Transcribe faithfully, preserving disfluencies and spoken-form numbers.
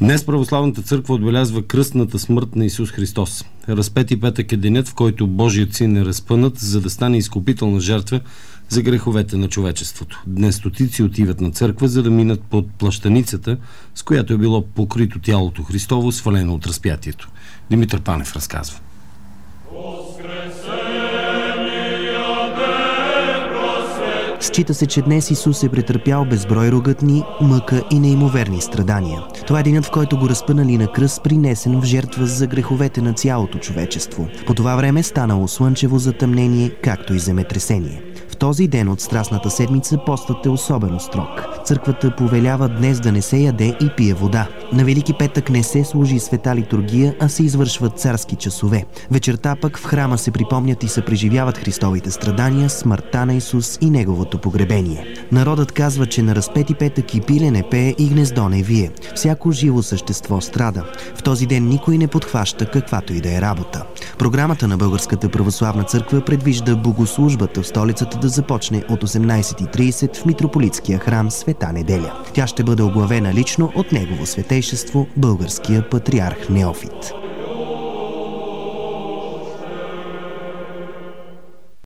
Днес Православната църква отбелязва кръстната смърт на Исус Христос. Разпети петък е денят, в който Божият син е разпънат, за да стане изкупителна жертва за греховете на човечеството. Днес стотици отиват на църква, за да минат под плащаницата, с която е било покрито тялото Христово, свалено от разпятието. Димитър Панев разказва. Счита се, че днес Исус е претърпял безброй рогатни, мъка и неимоверни страдания. Това е денят, в който го разпънали на кръст, принесен в жертва за греховете на цялото човечество. По това време станало слънчево затъмнение, както и земетресение. В този ден от Страстната седмица постът е особено строг. Църквата повелява днес да не се яде и пие вода. На Велики петък не се служи света литургия, а се извършват царски часове. Вечерта пък в храма се припомнят и се преживяват Христовите страдания, смъртта на Исус и Неговото погребение. Народът казва, че на Разпети петък и пиле не пее и гнездо не вие. Всяко живо същество страда. В този ден никой не подхваща каквато и да е работа. Програмата на Българската православна църква предвижда богослужбата в столицата да започне от осемнайсет и трийсет в митрополитския храм Света неделя. Тя ще бъде оглавена лично от Негово светейшество, българския патриарх Неофит.